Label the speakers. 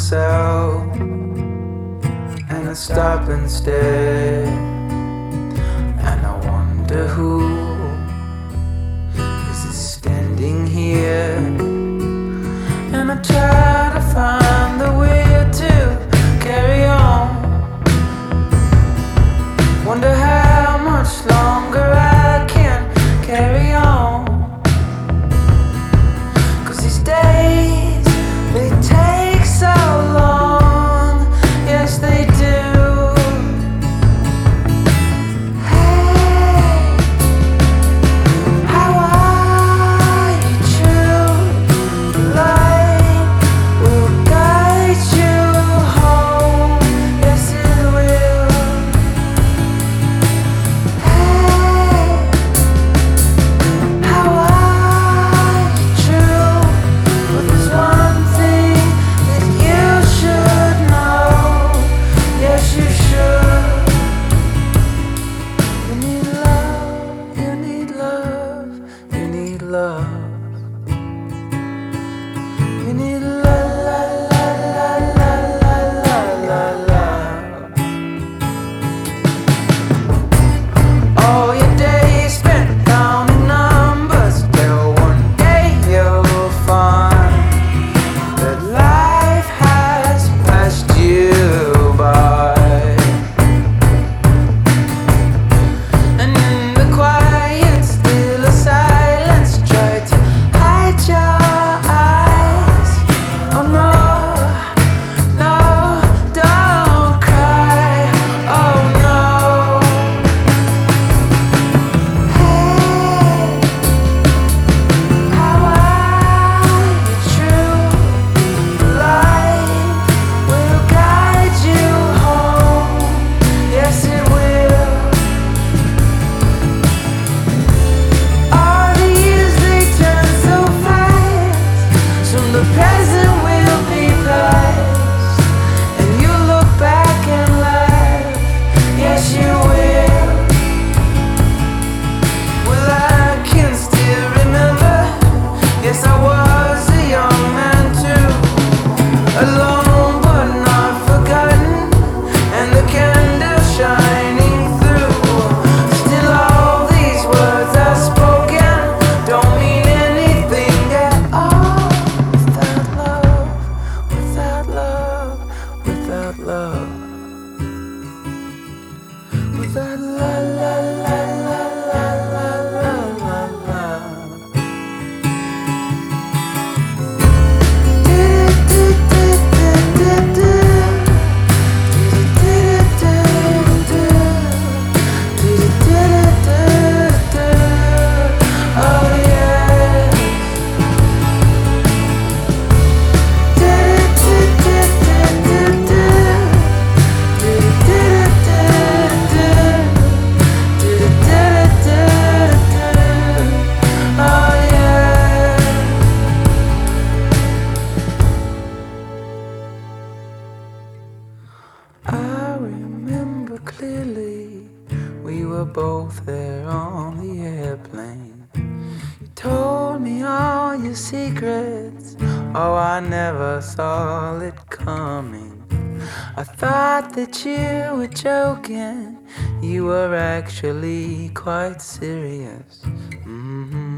Speaker 1: myself, and I stop and stare, and I wonder who is standing here. And I try to find the will to carry on. Wonder how much longer I can carry on. 'Cause these days, they take so long. Yes, they do. Hey, how are you true? The light will guide you home. Yes, it will. Hey, how are you true? But there's one thing that you should know. Yes, you should. You need love, you need love, you need love. You need la la la la la la la la la. All your days spent counting numbers, till one day you'll find that life has passed you by. And in the quiet, still a silence, try to hide your eyes. Oh no, no, don't cry. Oh no. Hey, how are you true? Light will guide you home. Yes, it will. All the years they turn so fast. Soon the present will be past, and you look back and laugh. Yes, you will. Well, I can still remember. Yes, I was a young man too, alone but not forgotten, and the candle shining through. Still, all these words I've spoken don't mean anything at all without love, without love, without love, without la la la la la la la la la. Oh yeah. Oh yeah. I remember clearly, we were both there on the airplane. You told me all your secrets. Oh, I never saw it coming. I thought that you were joking. You were actually quite serious.